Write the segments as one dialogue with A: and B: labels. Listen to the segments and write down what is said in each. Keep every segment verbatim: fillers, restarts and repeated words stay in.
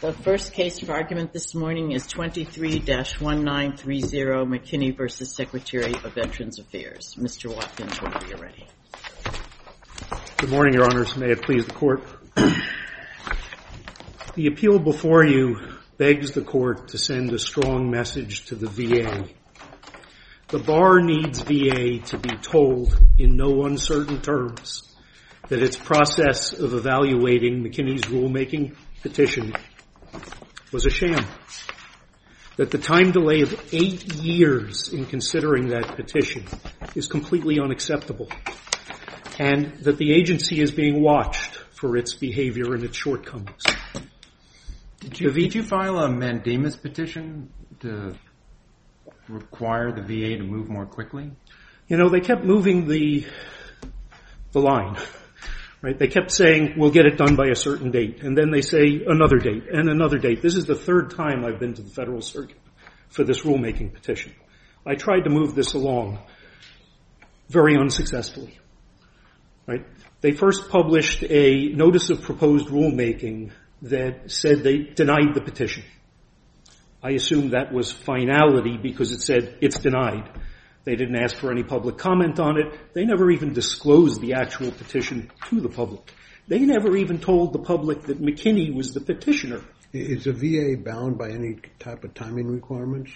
A: The first case for argument this morning is twenty-three dash nineteen thirty, McKinney versus Secretary of Veterans Affairs. Mister Watkins, whenever you're ready.
B: Good morning, Your Honors. May it please the Court. The appeal before you begs the Court to send a strong message to the V A. The bar needs V A to be told in no uncertain terms that its process of evaluating McKinney's rulemaking petition was a sham, that the time delay of eight years in considering that petition is completely unacceptable, and that the agency is being watched for its behavior and its shortcomings.
C: Did you, did you file a mandamus petition to require the V A to move more quickly?
B: You know, they kept moving the the line. Right? They kept saying, we'll get it done by a certain date, and then they say another date and another date. This is the third time I've been to the Federal Circuit for this rulemaking petition. I tried to move this along very unsuccessfully. Right? They first published a notice of proposed rulemaking that said they denied the petition. I assumed that was finality because it said it's denied. They didn't ask for any public comment on it. They never even disclosed the actual petition to the public. They never even told the public that McKinney was the petitioner.
D: Is the V A bound by any type of timing requirements?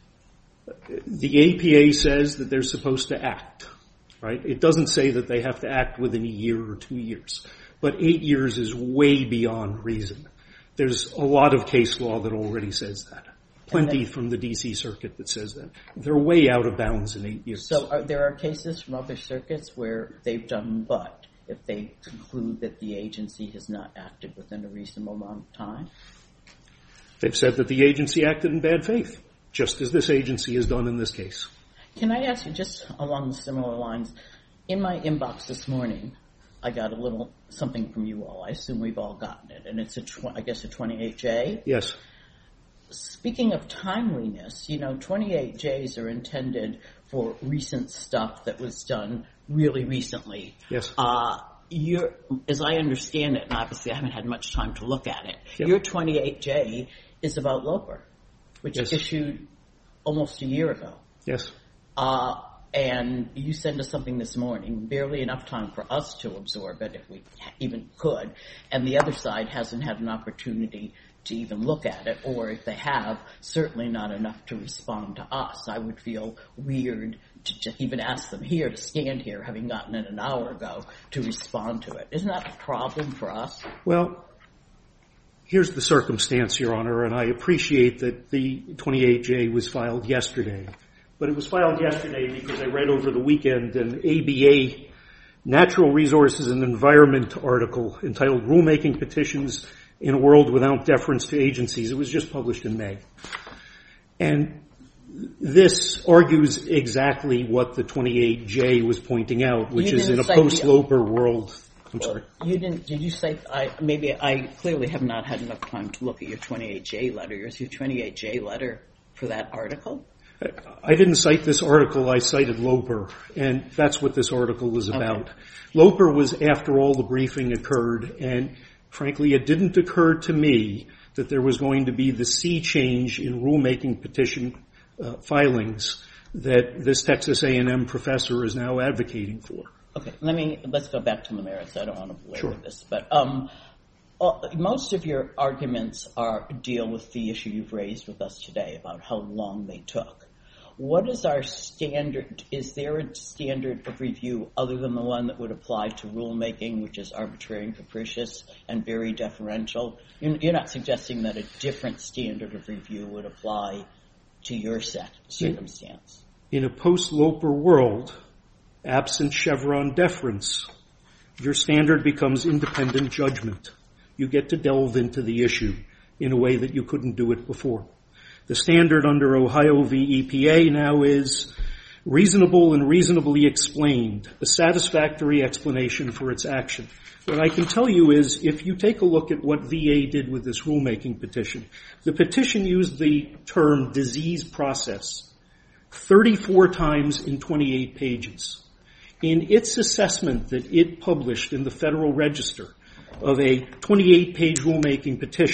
B: The A P A says that they're supposed to act, right? It doesn't say that they have to act within a year or two years. But eight years is way beyond reason. There's a lot of case law that already says that. Plenty from the D C Circuit that says that. They're way out of bounds in eight years.
A: So are, there are cases from other circuits where they've done what if they conclude that the agency has not acted within a reasonable amount of time?
B: They've said that the agency acted in bad faith, just as this agency has done in this case.
A: Can I ask you, just along the similar lines, in my inbox this morning, I got a little something from you all. I assume we've all gotten it, and it's a, tw- I guess, a twenty-eight J?
B: Yes.
A: Speaking of timeliness, you know, twenty-eight J's are intended for recent stuff that was done really recently.
B: Yes.
A: Uh, you're, as I understand it, and obviously I haven't had much time to look at it,
B: yep.
A: Your twenty-eight J is about Loper, which
B: yes.
A: issued almost a year ago.
B: Yes.
A: Uh, and you send us something this morning, barely enough time for us to absorb it, if we even could, and the other side hasn't had an opportunity to even look at it, or if they have, certainly not enough to respond to us. I would feel weird to just even ask them here to stand here, having gotten it an hour ago, to respond to it. Isn't that a problem for us?
B: Well, here's the circumstance, Your Honor, and I appreciate that the twenty-eight J was filed yesterday. But it was filed yesterday because I read over the weekend an A B A Natural Resources and Environment article entitled Rulemaking Petitions in a World Without Deference to Agencies. It was just published in May. And this argues exactly what the twenty-eight J was pointing out, which is in a post-Loper world. I'm sorry.
A: You didn't, did you say, I, maybe I clearly have not had enough time to look at your twenty-eight J letter. Is your twenty-eight J letter for that article?
B: I didn't cite this article. I cited Loper, and that's what this article was about.
A: Okay.
B: Loper was after all the briefing occurred, and frankly, it didn't occur to me that there was going to be the sea change in rulemaking petition uh, filings that this Texas A and M professor is now advocating for.
A: Okay, let me, let's go back to the merits. I don't want to belabor
B: Sure.
A: this, but um, uh, most of your arguments are deal with the issue you've raised with us today about how long they took. What is our standard? Is there a standard of review other than the one that would apply to rulemaking, which is arbitrary and capricious and very deferential? You're not suggesting that a different standard of review would apply to your set circumstance?
B: In a post-Loper world, absent Chevron deference, your standard becomes independent judgment. You get to delve into the issue in a way that you couldn't do it before. The standard under Ohio v. E P A now is reasonable and reasonably explained, a satisfactory explanation for its action. What I can tell you is if you take a look at what V A did with this rulemaking petition, the petition used the term disease process thirty-four times in twenty-eight pages. In its assessment that it published in the Federal Register of a twenty-eight page rulemaking petition,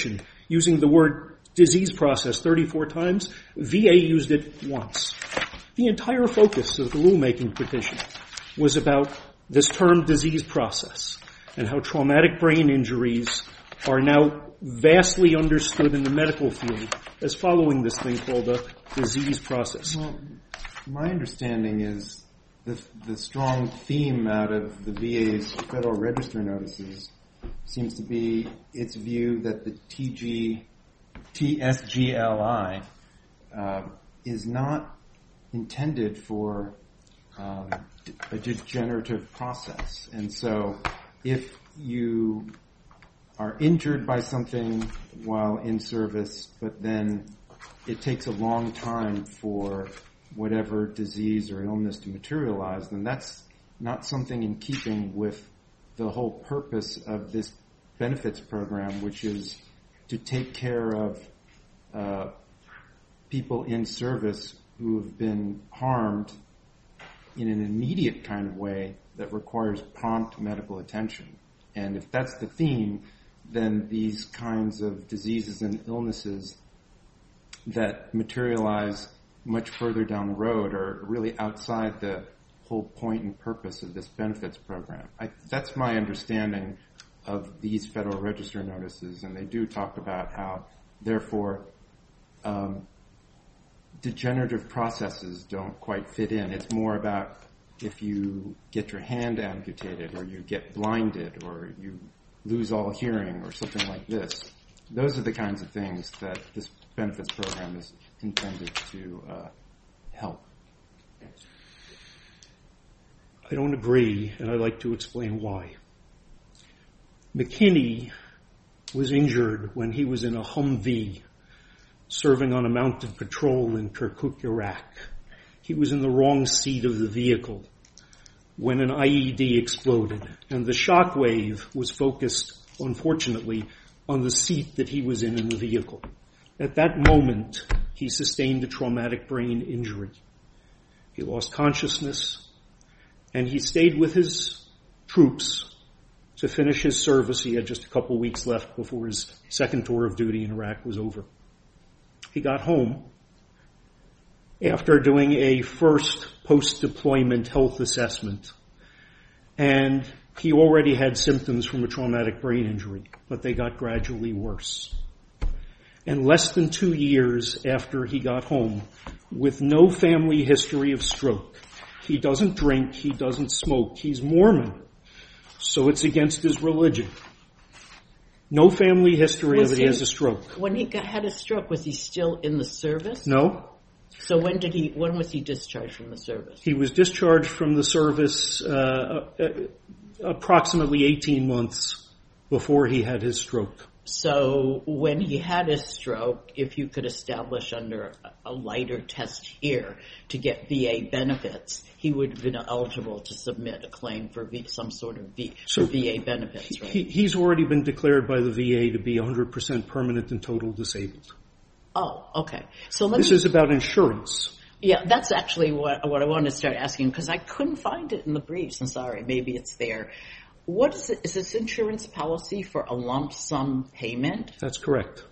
B: using the word disease process thirty-four times. V A used it once. The entire focus of the rulemaking petition was about this term disease process and how traumatic brain injuries are now vastly understood in the medical field as following this thing called a disease process.
C: Well, my understanding is the, the strong theme out of the V A's Federal Register notices seems to be its view that the T G, T S G L I uh, is not intended for um, a degenerative process. And so if you are injured by something while in service, but then it takes a long time for whatever disease or illness to materialize, then that's not something in keeping with the whole purpose of this benefits program, which is to take care of uh, people in service who have been harmed in an immediate kind of way that requires prompt medical attention. And if that's the theme, then these kinds of diseases and illnesses that materialize much further down the road are really outside the whole point and purpose of this benefits program. I, that's my understanding of these Federal Register notices, and they do talk about how, therefore, um, degenerative processes don't quite fit in. It's more about if you get your hand amputated or you get blinded or you lose all hearing or something like this. Those are the kinds of things that this benefits program is intended to uh, help.
B: I don't agree, and I'd like to explain why. McKinney was injured when he was in a Humvee serving on a mounted patrol in Kirkuk, Iraq. He was in the wrong seat of the vehicle when an I E D exploded, and the shock wave was focused, unfortunately, on the seat that he was in in the vehicle. At that moment, he sustained a traumatic brain injury. He lost consciousness, and he stayed with his troops to finish his service. He had just a couple weeks left before his second tour of duty in Iraq was over. He got home after doing a first post-deployment health assessment, and he already had symptoms from a traumatic brain injury, but they got gradually worse. And less than two years after he got home, with no family history of stroke, he doesn't drink, he doesn't smoke, he's Mormon, so it's against his religion. No family history
A: Was
B: of it,
A: he,
B: he has a stroke.
A: When he got, had a stroke, was he still in the service?
B: No.
A: So when did he? When was he discharged from the service?
B: He was discharged from the service uh, uh, approximately eighteen months before he had his stroke.
A: So when he had his stroke, if you could establish under a lighter test here to get V A benefits, he would have been eligible to submit a claim for v, some sort of v,
B: so
A: V A benefits, right?
B: He, he's already been declared by the V A to be one hundred percent permanent and total disabled.
A: Oh, okay. So let
B: This
A: me,
B: is about insurance.
A: Yeah, that's actually what what I wanted to start asking, because I couldn't find it in the briefs. I'm sorry, maybe it's there. What is it? Is this insurance policy for a lump sum payment?
B: That's correct.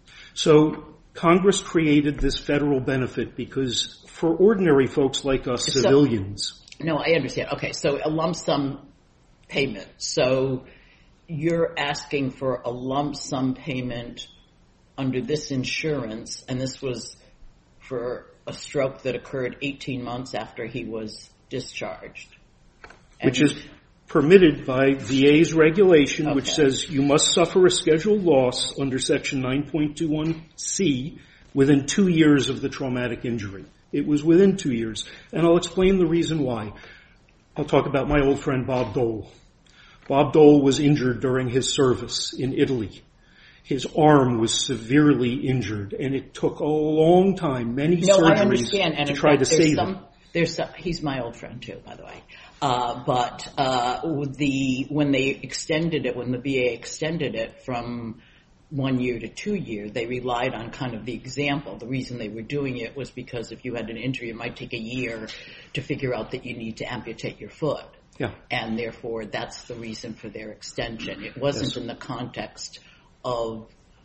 B: So Congress created this federal benefit because for ordinary folks like us,
A: So-
B: civilians,
A: No, I understand. Okay, so a lump sum payment. So you're asking for a lump sum payment under this insurance, and this was for a stroke that occurred eighteen months after he was discharged.
B: which
A: And-
B: is permitted by V A's regulation, which
A: Okay.
B: says you must suffer a scheduled loss under Section nine point two one C within two years of the traumatic injury. It was within two years. And I'll explain the reason why. I'll talk about my old friend Bob Dole. Bob Dole was injured during his service in Italy. His arm was severely injured, and it took a long time, many
A: No, I
B: surgeries
A: understand. And
B: to
A: in
B: try
A: fact,
B: to
A: there's
B: save
A: some,
B: him.
A: There's some, he's my old friend too, by the way. Uh, but, uh, the, when they extended it, when the V A extended it from one year to two years, they relied on kind of the example. The reason they were doing it was because if you had an injury, it might take a year to figure out that you need to amputate your foot.
B: Yeah.
A: And therefore, that's the reason for their extension. It wasn't
B: Yes.
A: in the context of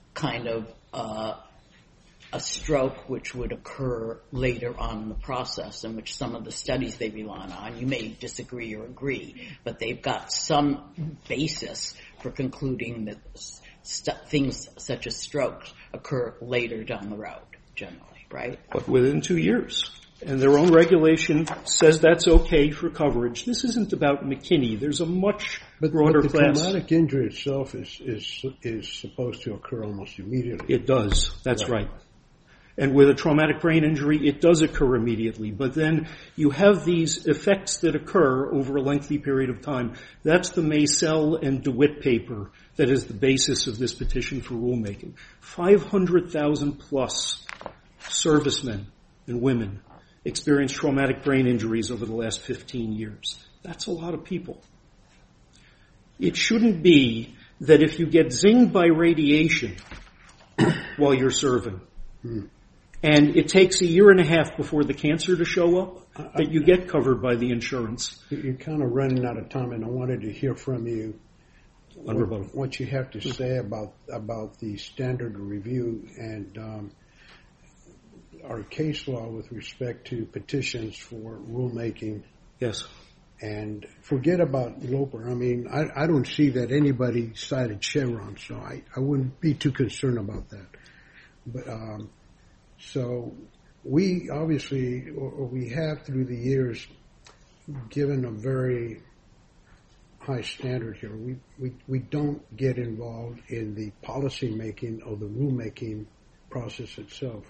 A: kind of uh, a stroke which would occur later on in the process, in which some of the studies they rely on, you may disagree or agree, but they've got some basis for concluding that st- things such as strokes occur later down the road, generally, right?
B: But within two years. And their own regulation says that's okay for coverage. This isn't about McKinney. There's a much
D: but,
B: broader
D: but the
B: class.
D: The traumatic injury itself is, is, is supposed to occur almost immediately.
B: It does. That's
D: right.
B: right. And with a traumatic brain injury, it does occur immediately. But then you have these effects that occur over a lengthy period of time. That's the Maysel and DeWitt paper that is the basis of this petition for rulemaking. five hundred thousand plus servicemen and women experienced traumatic brain injuries over the last fifteen years. That's a lot of people. It shouldn't be that if you get zinged by radiation while you're serving, hmm. and it takes a year and a half before the cancer to show up, that you get covered by the insurance.
D: You're kind of running out of time, and I wanted to hear from you what, what you have to say about about the standard review and um, our case law with respect to petitions for rulemaking.
B: Yes.
D: And forget about Loper. I mean, I, I don't see that anybody cited Chevron, so I, I wouldn't be too concerned about that. But um, so we obviously, or we have through the years, given a very high standard here. We, we, we don't get involved in the policy making or the rulemaking process itself.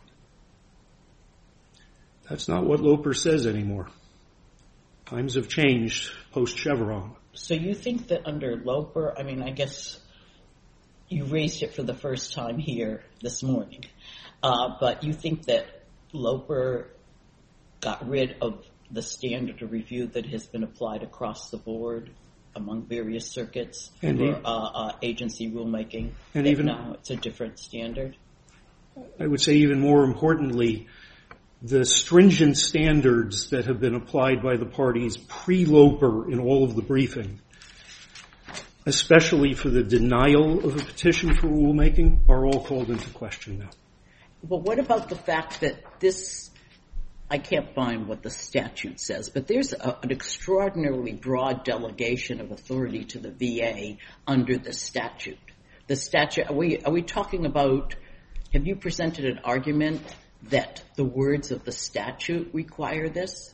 B: That's not what Loper says anymore. Times have changed post-Chevron.
A: So you think that under Loper, I mean, I guess you raised it for the first time here this morning, uh, but you think that Loper got rid of the standard of review that has been applied across the board among various circuits
B: and
A: for
B: he,
A: uh, uh, agency rulemaking,
B: and
A: that
B: even
A: now it's a different standard?
B: I would say even more importantly, the stringent standards that have been applied by the parties pre-Loper in all of the briefing, especially for the denial of a petition for rulemaking, are all called into question now.
A: But what about the fact that this, I can't find what the statute says, but there's a, an extraordinarily broad delegation of authority to the V A under the statute. The statute, are we, are we talking about, have you presented an argument that the words of the statute require this?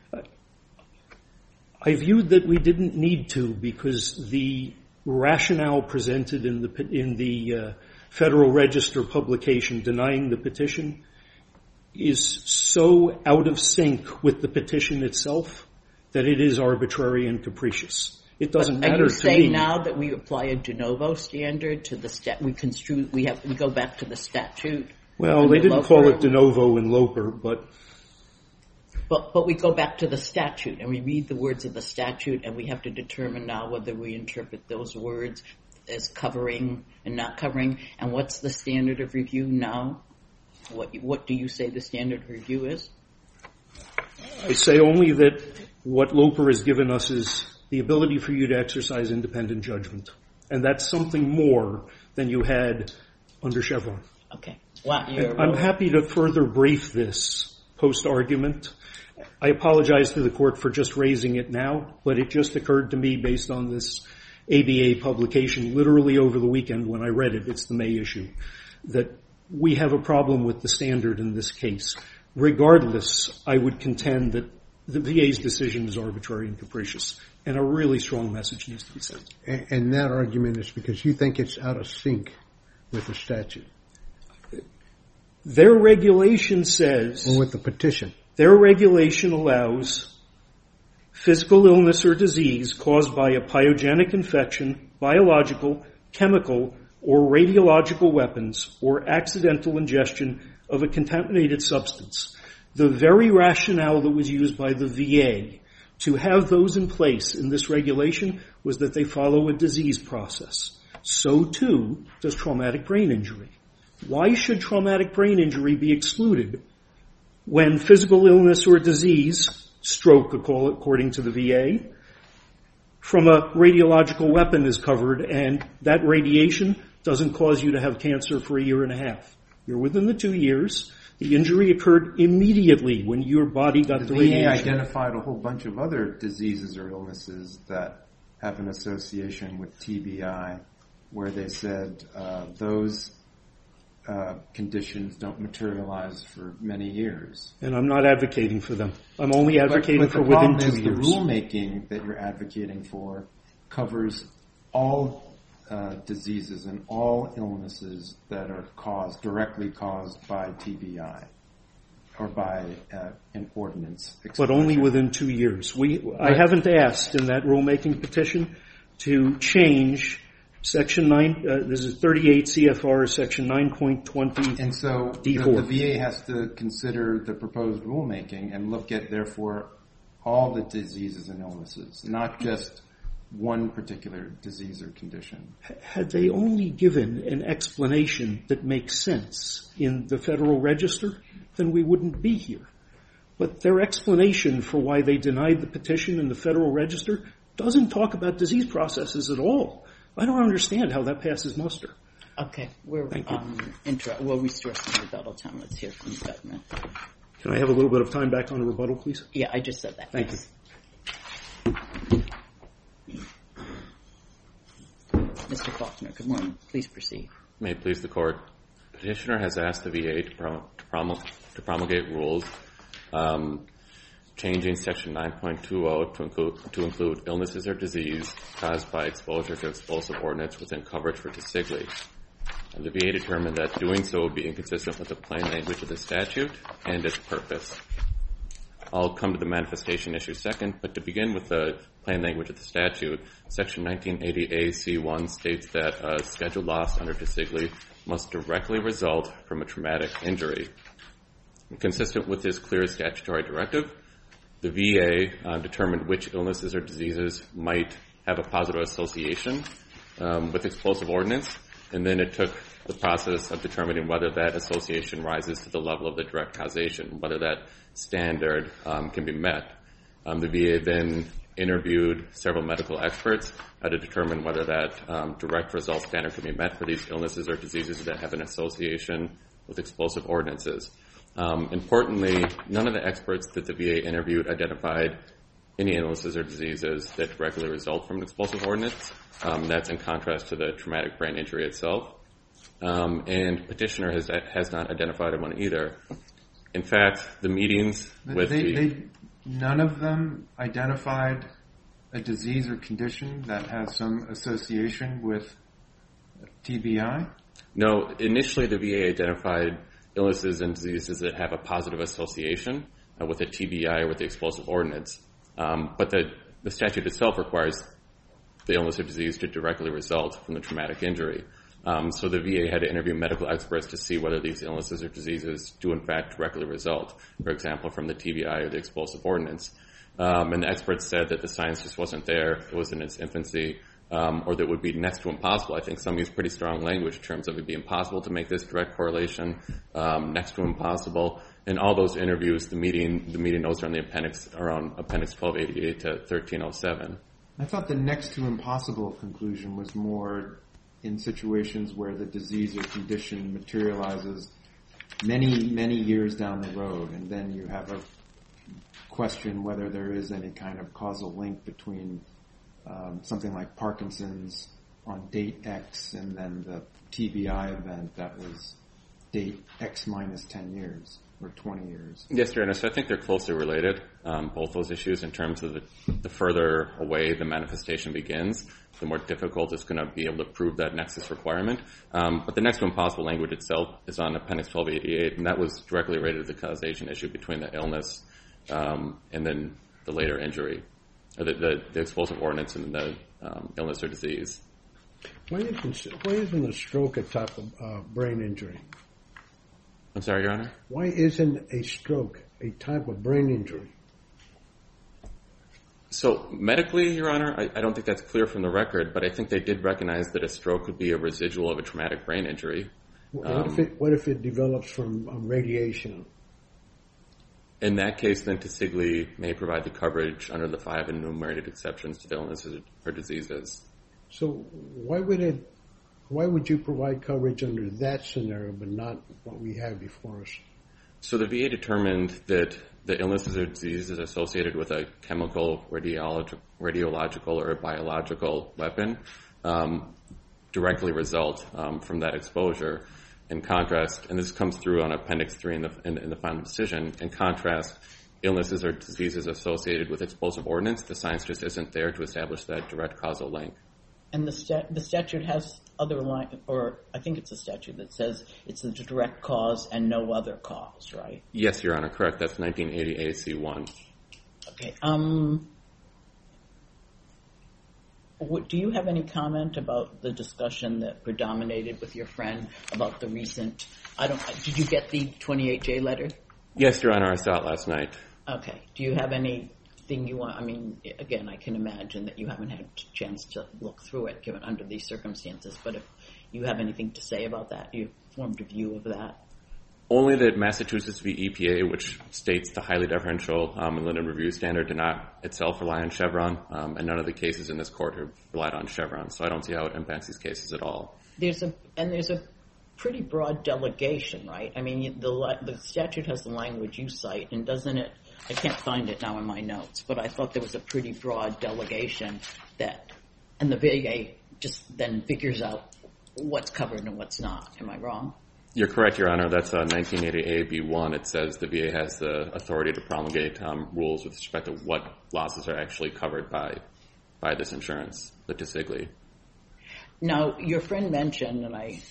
B: I viewed that we didn't need to because the rationale presented in the in the uh, Federal Register publication denying the petition is so out of sync with the petition itself that it is arbitrary and capricious. It doesn't
A: but
B: matter to me.
A: Are you saying now that we apply a de novo standard to the stat? We construe. We have. We go back to the statute.
B: Well, they didn't Loper. call it de novo in Loper, but...
A: but... But we go back to the statute, and we read the words of the statute, and we have to determine now whether we interpret those words as covering and not covering. And what's the standard of review now? What What do you say the standard of review is?
B: I say only that what Loper has given us is the ability for you to exercise independent judgment. And that's something more than you had under Chevron.
A: Okay. Wow,
B: I'm happy to further brief this post-argument. I apologize to the court for just raising it now, but it just occurred to me based on this A B A publication literally over the weekend when I read it. It's the May issue. That we have a problem with the standard in this case. Regardless, I would contend that the V A's decision is arbitrary and capricious, and a really strong message needs to be sent.
D: And, and that argument is because you think it's out of sync with the statute.
B: Their regulation says...
D: Or with the petition.
B: Their regulation allows physical illness or disease caused by a pyogenic infection, biological, chemical, or radiological weapons, or accidental ingestion of a contaminated substance. The very rationale that was used by the V A to have those in place in this regulation was that they follow a disease process. So, too, does traumatic brain injury. Why should traumatic brain injury be excluded when physical illness or disease, stroke according to the V A, from a radiological weapon is covered and that radiation doesn't cause you to have cancer for a year and a half. You're within the two years. The injury occurred immediately when your body got the,
C: the
B: radiation.
C: V A identified a whole bunch of other diseases or illnesses that have an association with T B I, where they said uh, those uh, conditions don't materialize for many years.
B: And I'm not advocating for them. I'm only advocating
C: but, but
B: for within two
C: years. The
B: years.
C: The rulemaking that you're advocating for covers all uh, diseases and all illnesses that are caused, directly caused by T B I or by uh, an ordinance exposure.
B: But only within two years. We, I haven't asked in that rulemaking petition to change Section nine, uh, this is thirty-eight C F R, Section nine point twenty.
C: And so the, the V A has to consider the proposed rulemaking and look at, therefore, all the diseases and illnesses, not just one particular disease or condition.
B: Had they only given an explanation that makes sense in the Federal Register, then we wouldn't be here. But their explanation for why they denied the petition in the Federal Register doesn't talk about disease processes at all. I don't understand how that passes muster.
A: Okay, we're um, inter- we'll restore some rebuttal time. Let's hear from the government.
B: Can I have a little bit of time back on a rebuttal, please?
A: Yeah, I just said that.
B: Thank
A: yes.
B: you.
A: Mister Faulkner, good morning. Please proceed.
E: May it please the Court. Petitioner has asked the V A to, prom- to, promul- to promulgate rules um, changing Section nine point two zero to include, to include illnesses or disease caused by exposure to explosive ordnance within coverage for Tasigli. And the V A determined that doing so would be inconsistent with the plain language of the statute and its purpose. I'll come to the manifestation issue second, but to begin with the plain language of the statute, Section nineteen eighty A C one states that a scheduled loss under Tasigli must directly result from a traumatic injury. Consistent with this clear statutory directive, the V A uh, determined which illnesses or diseases might have a positive association um, with explosive ordnance, and then it took the process of determining whether that association rises to the level of the direct causation, whether that standard um, can be met. Um, the V A then interviewed several medical experts uh, to determine whether that um, direct result standard can be met for these illnesses or diseases that have an association with explosive ordinances. Um, importantly, none of the experts that the V A interviewed identified any illnesses or diseases that directly result from an explosive ordinance. Um, that's in contrast to the traumatic brain injury itself. Um, and petitioner has has not identified one either. In fact, the meetings with
C: they,
E: the...
C: They, none of them identified a disease or condition that has some association with T B I?
E: No, initially the V A identified illnesses and diseases that have a positive association uh, with a T B I or with the explosive ordinance. Um, but the, the statute itself requires the illness or disease to directly result from the traumatic injury. Um, so the V A had to interview medical experts to see whether these illnesses or diseases do in fact directly result, for example, from the T B I or the explosive ordinance. Um, and the experts said that the science just wasn't there, it was in its infancy, um, or that it would be next to impossible. I think some use pretty strong language in terms of it would be impossible to make this direct correlation, um, next to impossible. In all those interviews, the meeting, the meeting notes are on the appendix, around appendix twelve eighty-eight to thirteen oh seven.
C: I thought the next to impossible conclusion was more in situations where the disease or condition materializes many, many years down the road, and then you have a question whether there is any kind of causal link between um, something like Parkinson's on date X and then the T B I event that was date X minus ten years or twenty years.
E: Yes, Your Honor. So I think they're closely related, um, both those issues, in terms of the, the further away the manifestation begins, the more difficult it's going to be able to prove that nexus requirement. Um, but the next to impossible language itself is on appendix twelve eighty-eight, and that was directly related to the causation issue between the illness um, and then the later injury, or the, the, the explosive ordinance and the um, illness or disease.
D: Why isn't, why isn't a stroke a type of uh, brain injury?
E: I'm sorry, Your Honor?
D: Why isn't a stroke a type of brain injury?
E: So medically, Your Honor, I, I don't think that's clear from the record, but I think they did recognize that a stroke could be a residual of a traumatic brain injury.
D: What,
E: Um,
D: if, it, what if it develops from um, radiation?
E: In that case, then Tasigli may provide the coverage under the five enumerated exceptions to the illnesses or diseases.
D: So why would it Why would you provide coverage under that scenario but not what we have before us?
E: So the V A determined that the illnesses or diseases associated with a chemical, radiolog- radiological, or biological weapon um, directly result um, from that exposure. In contrast, and this comes through on Appendix three in the, in, in the final decision, in contrast, illnesses or diseases associated with explosive ordnance, the science just isn't there to establish that direct causal link.
A: And the, stat- the statute has other line, or I think it's a statute that says it's the direct cause and no other cause, right?
E: Yes, Your Honor, correct. That's nineteen eighty A C one.
A: Okay. Um, what, do you have any comment about the discussion that predominated with your friend about the recent? I don't. Did you get the twenty-eight J letter?
E: Yes, Your Honor, I saw it last night.
A: Okay. Do you have anything you want? I mean, again, I can imagine that you haven't had a chance to look through it, given under these circumstances. But if you have anything to say about that, you formed a view of that.
E: Only that Massachusetts v. E P A, which states the highly deferential um, and limited review standard, did not itself rely on Chevron, um, and none of the cases in this court have relied on Chevron. So I don't see how it impacts these cases at all.
A: There's a and there's a pretty broad delegation, right? I mean, the the statute has the language you cite, and doesn't it? I can't find it now in my notes, but I thought there was a pretty broad delegation that, and the V A just then figures out what's covered and what's not. Am I wrong?
E: You're correct, Your Honor. That's uh, nineteen eighty A B one. It says the V A has the authority to promulgate um, rules with respect to what losses are actually covered by by this insurance, statistically.
A: Now, your friend mentioned, and I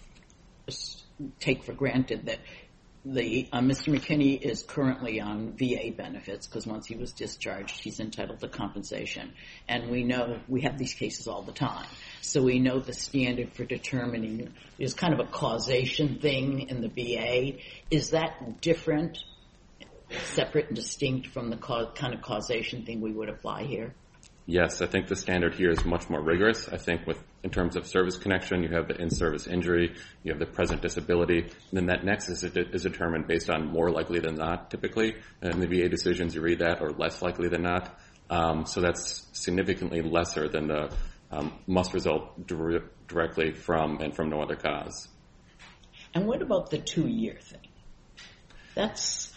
A: take for granted that the uh, Mister McKinney is currently on V A benefits because once he was discharged, he's entitled to compensation. And we know we have these cases all the time. So we know the standard for determining is kind of a causation thing in the V A. Is that different, separate and distinct from the ca- kind of causation thing we would apply here?
E: Yes, I think the standard here is much more rigorous. I think with in terms of service connection, you have the in-service injury, you have the present disability, and then that nexus is, is determined based on more likely than not, typically. And in the V A decisions, you read that, or less likely than not. Um, so that's significantly lesser than the um, must result dir- directly from and from no other cause.
A: And what about the two-year thing? That's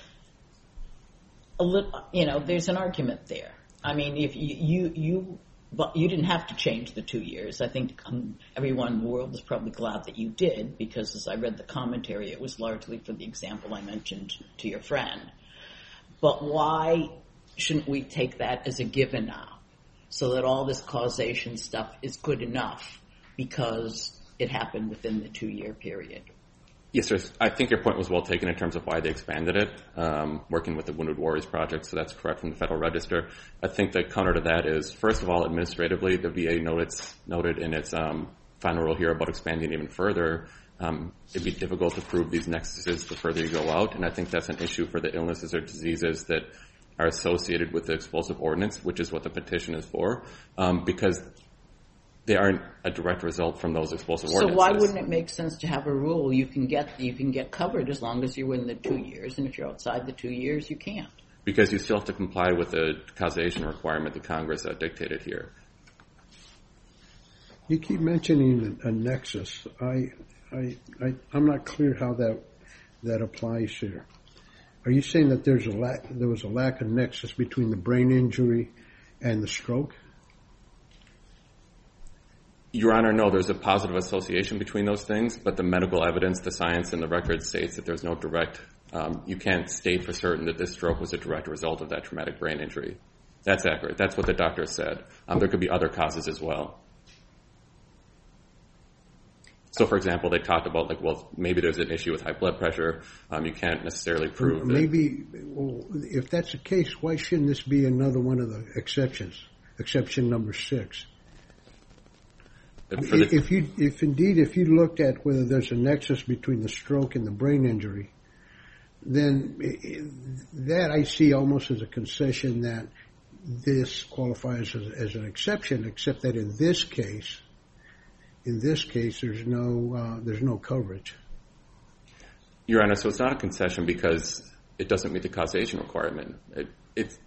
A: a little, you know, there's an argument there. I mean, if you, you, you, but you didn't have to change the two years. I think um, everyone in the world is probably glad that you did, because as I read the commentary, it was largely for the example I mentioned to your friend. But why shouldn't we take that as a given now, so that all this causation stuff is good enough because it happened within the two-year period?
E: Yes, sir. I think your point was well taken in terms of why they expanded it, um, working with the Wounded Warriors Project, so that's correct from the Federal Register. I think the counter to that is, first of all, administratively, the V A noted, noted in its um, final rule here about expanding even further, um, it'd be difficult to prove these nexuses the further you go out, and I think that's an issue for the illnesses or diseases that are associated with the explosive ordnance, which is what the petition is for, um, because they aren't a direct result from those explosive
A: so
E: ordinances.
A: So why wouldn't it make sense to have a rule you can get you can get covered as long as you're within the two years, and if you're outside the two years, you can't?
E: Because you still have to comply with the causation requirement that Congress uh, dictated here.
D: You keep mentioning a, a nexus. I, I, I, I'm not clear how that that applies here. Are you saying that there's a lack, there was a lack of nexus between the brain injury and the stroke?
E: Your Honor, no, there's a positive association between those things, but the medical evidence, the science, and the record states that there's no direct, um, you can't state for certain that this stroke was a direct result of that traumatic brain injury. That's accurate. That's what the doctor said. Um, there could be other causes as well. So, for example, they talked about, like, well, maybe there's an issue with high blood pressure. Um, you can't necessarily prove that.
D: Maybe, well, if that's the case, why shouldn't this be another one of the exceptions, exception number six?
E: The,
D: if you, if indeed, if you looked at whether there's a nexus between the stroke and the brain injury, then that I see almost as a concession that this qualifies as, as an exception, except that in this case, in this case, there's no, uh, there's no coverage.
E: Your Honor, so it's not a concession because it doesn't meet the causation requirement. It, it's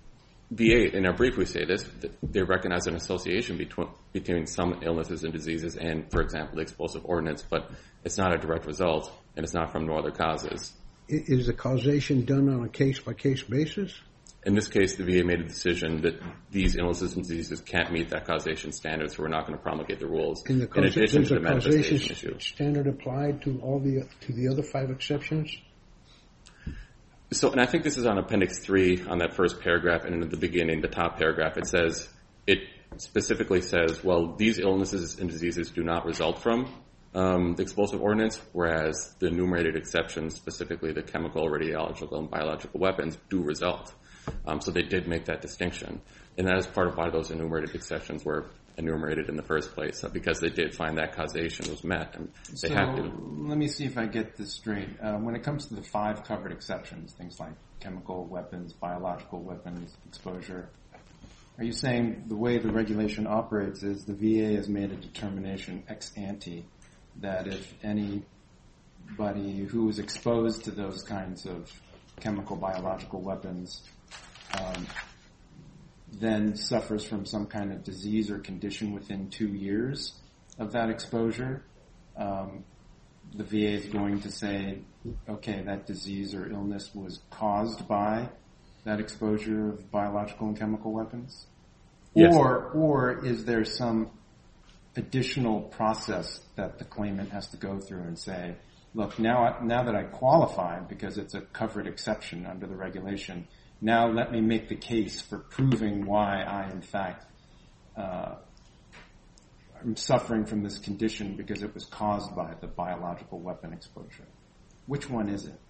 E: V A, in our brief we say this, they recognize an association between, between some illnesses and diseases and, for example, the explosive ordinance, but it's not a direct result, and it's not from no other causes.
D: Is the causation done on a case-by-case basis?
E: In this case, the V A made a decision that these illnesses and diseases can't meet that causation standard, so we're not going to promulgate the rules.
D: And the
E: in addition
D: does
E: to the
D: the causation
E: manifestation issue.
D: standard applied to all the to the other five exceptions?
E: So, and I think this is on Appendix three on that first paragraph, and in the beginning, the top paragraph, it says, it specifically says, well, these illnesses and diseases do not result from um, the explosive ordinance, whereas the enumerated exceptions, specifically the chemical, radiological, and biological weapons, do result. Um, so they did make that distinction. And that is part of why those enumerated exceptions were enumerated in the first place, uh, because they did find that causation was met, and they
C: so
E: have to.
C: Let me see if I get this straight. Uh, when it comes to the five covered exceptions, things like chemical weapons, biological weapons, exposure, are you saying the way the regulation operates is the V A has made a determination ex ante that if anybody who is exposed to those kinds of chemical, biological weapons um, then suffers from some kind of disease or condition within two years of that exposure, um, the V A is going to say, okay, that disease or illness was caused by that exposure of biological and chemical weapons?
E: Yes.
C: Or, or is there some additional process that the claimant has to go through and say, look, now, I, now that I qualify because it's a covered exception under the regulation, now let me make the case for proving why I, in fact, uh, am suffering from this condition because it was caused by the biological weapon exposure. Which one is it?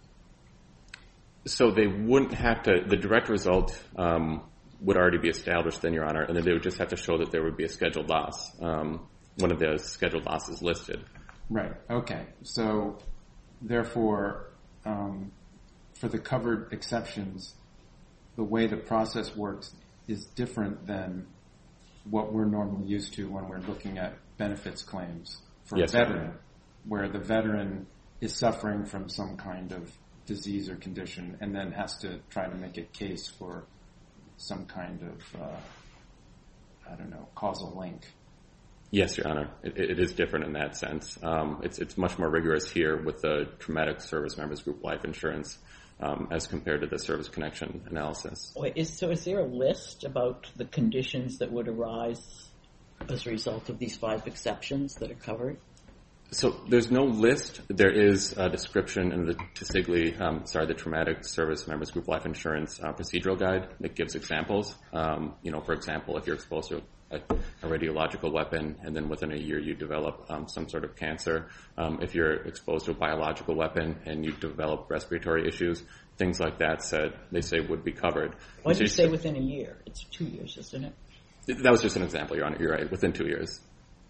E: So they wouldn't have to, the direct result um, would already be established then, Your Honor, and then they would just have to show that there would be a scheduled loss, um, one of the scheduled losses listed.
C: Right, okay. So, therefore, um, for the covered exceptions, the way the process works is different than what we're normally used to when we're looking at benefits claims for
E: yes,
C: a veteran,
E: sir.
C: where the veteran is suffering from some kind of disease or condition and then has to try to make a case for some kind of, uh, I don't know, causal link.
E: Yes, Your Honor. It, it is different in that sense. Um, it's, it's much more rigorous here with the traumatic service members group life insurance um, as compared to the service connection analysis.
A: Wait, is, so is there a list about the conditions that would arise as a result of these five exceptions that are covered?
E: So there's no list. There is a description in the T S I G L I, um, sorry, the Traumatic Service Members Group Life Insurance uh, procedural guide that gives examples. Um, you know, for example, if you're exposed to a, a radiological weapon and then within a year you develop um, some sort of cancer, um, if you're exposed to a biological weapon and you develop respiratory issues, things like that said they say would be covered.
A: Why did you say within a year? It's two years, isn't it?
E: That was just an example, Your Honor. You're right. Within two years.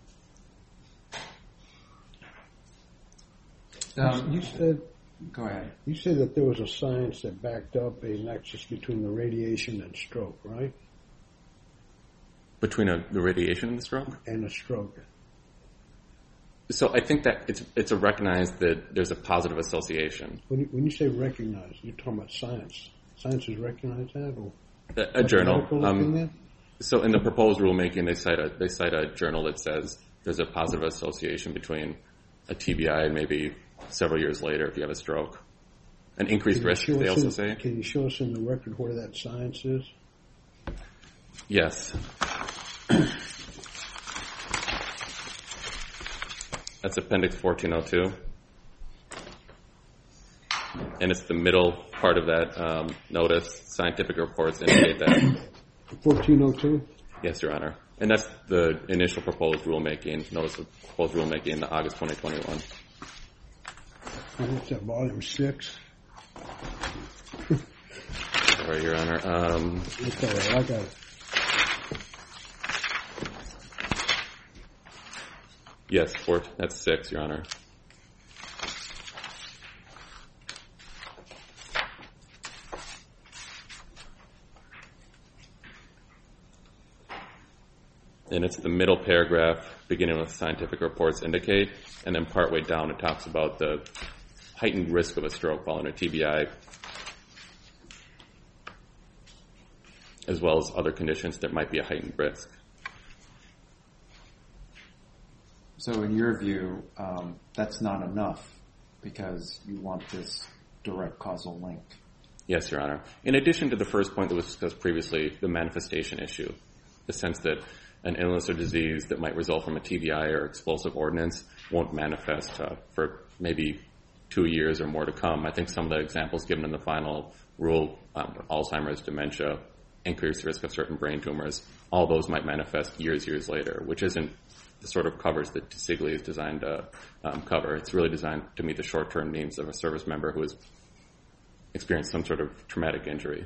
C: Um,
D: You said
C: go ahead.
D: you said that there was a science that backed up a nexus between the radiation and stroke, right?
E: Between a, the radiation and the stroke?
D: And a stroke.
E: So I think that it's it's a recognized that there's a positive association.
D: When you, when you say recognize, you're talking about science. Science has recognized that, or
E: A, a journal.
D: medical
E: Um,
D: opinion?
E: so in the proposed rulemaking, they cite a they cite a journal that says there's a positive association between a T B I and maybe several years later if you have a stroke. An increased
D: Can you
E: risk,
D: show
E: they
D: us
E: also
D: in-
E: say.
D: Can you show us in the record where that science is?
E: Yes. That's Appendix fourteen oh two. And it's the middle part of that um, notice. Scientific reports indicate that.
D: fourteen oh two?
E: Yes, Your Honor. And that's the initial proposed rulemaking, notice of proposed rulemaking in the August twenty twenty-one.
D: What's that, volume six?
E: Sorry, Your Honor. Um,
D: That's all right, I got it.
E: yes, four, that's six, Your Honor. And it's the middle paragraph, beginning with scientific reports indicate, and then partway down it talks about the heightened risk of a stroke following a T B I. as well as other conditions that might be a heightened risk.
C: So in your view, um, that's not enough because you want this direct causal link.
E: Yes, Your Honor. In addition to the first point that was discussed previously, the manifestation issue, the sense that an illness or disease that might result from a T B I or explosive ordinance won't manifest uh, for maybe two years or more to come. I think some of the examples given in the final rule, um, Alzheimer's, dementia, increased risk of certain brain tumors, all those might manifest years, years later, which isn't the sort of coverage that TSIGLI is designed to um, cover. It's really designed to meet the short-term needs of a service member who has experienced some sort of traumatic injury.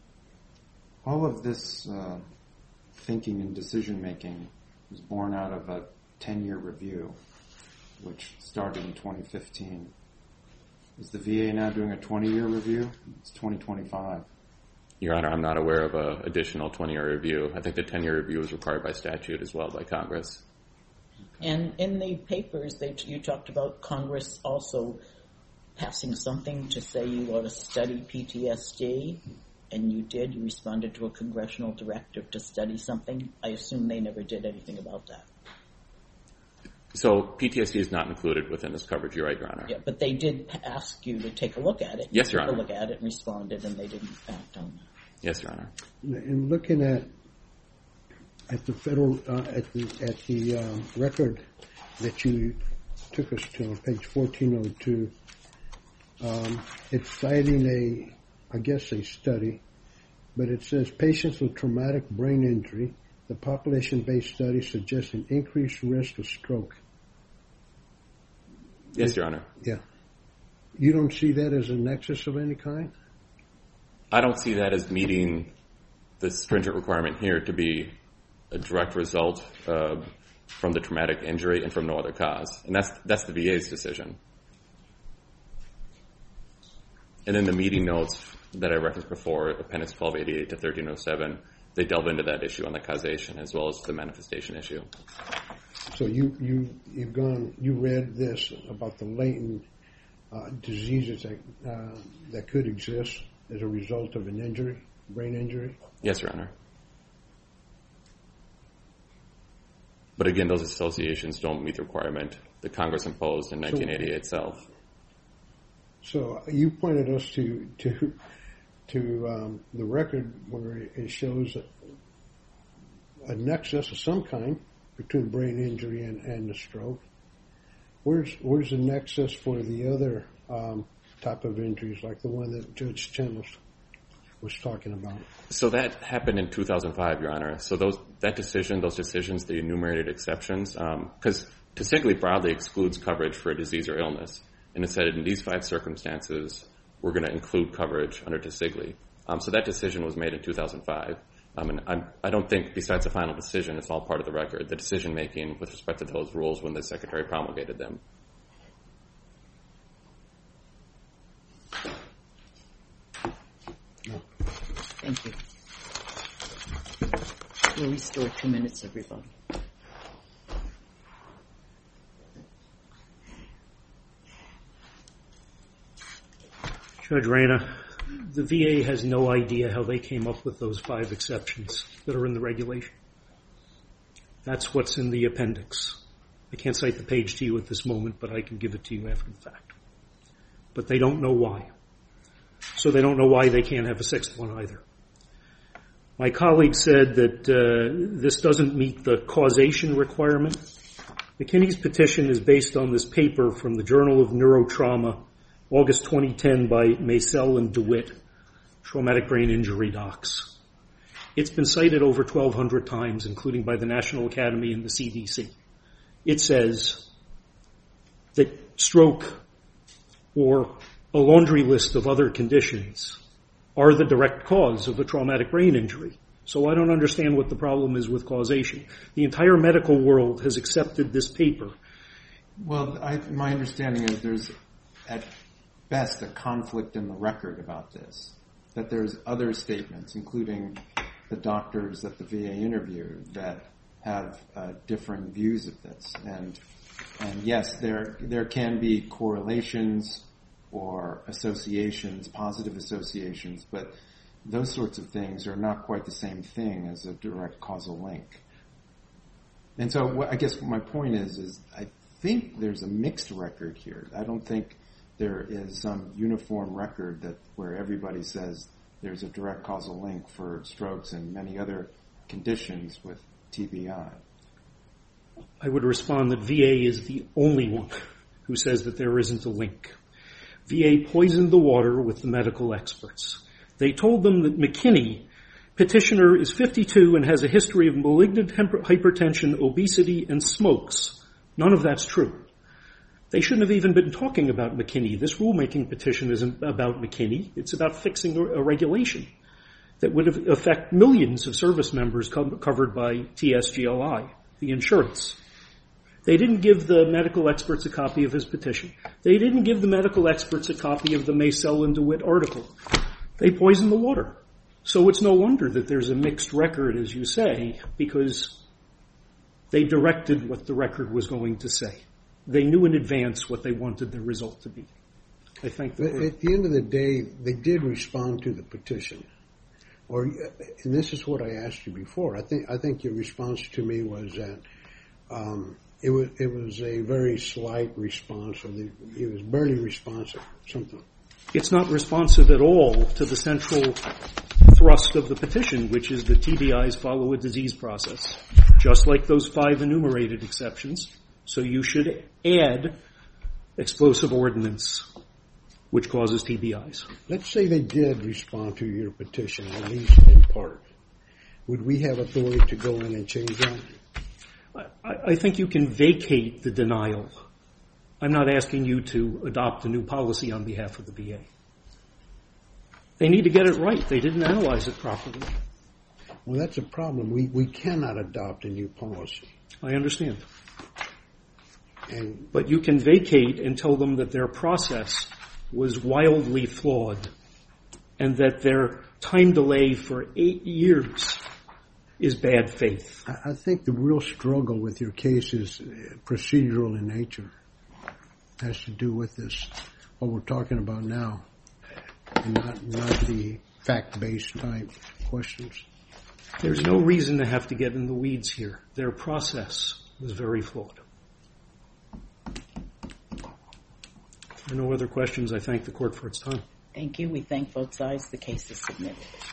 C: All of this uh, thinking and decision-making was born out of a ten-year review, which started in twenty fifteen. Is the V A now doing a twenty-year review? It's twenty twenty-five.
E: Your Honor, I'm not aware of an additional twenty-year review. I think the ten-year review is required by statute as well by Congress.
A: And in the papers, they, you talked about Congress also passing something to say you ought to study P T S D, and you did. You responded to a congressional directive to study something. I assume they never did anything about that.
E: So P T S D is not included within this coverage. You're right, Your Honor.
A: Yeah, but they did ask you to take a look at it.
E: Yes, Your
A: Honor.
E: Honor.
A: Took a look at it and responded, and they didn't act on that.
E: Yes, Your Honor.
D: In looking at at the federal uh, at the at the um, record that you took us to on page fourteen oh two, um, it's citing a, I guess a study, but it says patients with traumatic brain injury, the population-based study suggests an increased risk of stroke.
E: Yes, Your Honor.
D: Yeah. You don't see that as a nexus of any kind?
E: I don't see that as meeting the stringent requirement here to be a direct result uh, from the traumatic injury and from no other cause. And that's that's the V A's decision. And then the meeting notes that I referenced before, Appendix twelve eighty-eight to thirteen oh seven, they delve into that issue on the causation as well as the manifestation issue.
D: So you, you, you've gone, you read this about the latent uh, diseases that, uh, that could exist as a result of an injury, brain injury?
E: Yes, Your Honor. But again, those associations don't meet the requirement that Congress imposed in nineteen eighty-eight itself.
D: So you pointed us to to to um, the record where it shows a, a nexus of some kind between brain injury and, and the stroke. Where's where's the nexus for the other um, type of injuries, like the one that Judge Chen was, was talking about?
E: So that happened in two thousand five, Your Honor. So those that decision, those decisions, the enumerated exceptions, because um, TSIGLI broadly excludes coverage for a disease or illness. And it said in these five circumstances, we're going to include coverage under TSIGLI. Um, so that decision was made in two thousand five. Um, and I'm, I don't think, besides the final decision, it's all part of the record, the decision-making with respect to those rules when the Secretary promulgated them.
A: No. Thank you. We'll restore two minutes, everybody.
B: Judge Reyna, the V A has no idea how they came up with those five exceptions that are in the regulation. That's what's in the appendix. I can't cite the page to you at this moment, but I can give it to you after the fact. But they don't know why. So they don't know why they can't have a sixth one either. My colleague said that uh, this doesn't meet the causation requirement. McKinney's petition is based on this paper from the Journal of Neurotrauma, August twenty ten, by Maysel and DeWitt, Traumatic Brain Injury Docs. It's been cited over twelve hundred times, including by the National Academy and the C D C. It says that stroke or a laundry list of other conditions are the direct cause of a traumatic brain injury. So I don't understand what the problem is with causation. The entire medical world has accepted this paper.
C: Well, I, my understanding is there's, at best, a conflict in the record about this, that there's other statements, including the doctors that the V A interviewed, that have uh, different views of this. And and yes, there there can be correlations or associations, positive associations, but those sorts of things are not quite the same thing as a direct causal link. And so what, I guess my point is, is I think there's a mixed record here. I don't think there is some uniform record that where everybody says there's a direct causal link for strokes and many other conditions with T B I.
B: I would respond that V A is the only one who says that there isn't a link. V A poisoned the water with the medical experts. They told them that McKinney, petitioner, is fifty-two and has a history of malignant hypertension, obesity, and smokes. None of that's true. They shouldn't have even been talking about McKinney. This rulemaking petition isn't about McKinney. It's about fixing a regulation that would affect millions of service members co- covered by T S G L I, the insurance. They didn't give the medical experts a copy of his petition. They didn't give the medical experts a copy of the Maysell and DeWitt article. They poisoned the water. So it's no wonder that there's a mixed record, as you say, because they directed what the record was going to say. They knew in advance what they wanted the result to be. I think that
D: at the end of the day, they did respond to the petition. Or, and this is what I asked you before. I think I think your response to me was that um, it was it was a very slight response, or the, it was barely responsive. Something.
B: It's not responsive at all to the central thrust of the petition, which is that T B Is follow a disease process, just like those five enumerated exceptions. So you should add explosive ordnance, which causes T B Is.
D: Let's say they did respond to your petition, at least in part. Would we have authority to go in and change that?
B: I, I think you can vacate the denial. I'm not asking you to adopt a new policy on behalf of the V A. They need to get it right. They didn't analyze it properly.
D: Well, that's a problem. We we cannot adopt a new policy.
B: I understand.
D: And
B: but you can vacate and tell them that their process was wildly flawed and that their time delay for eight years is bad faith.
D: I, I think the real struggle with your case is procedural in nature. It has to do with this, what we're talking about now, and not, not the fact-based type questions.
B: There's no reason to have to get in the weeds here. Their process was very flawed. If there are no other questions, I thank the court for its time.
A: Thank you. We thank both sides. The case is submitted.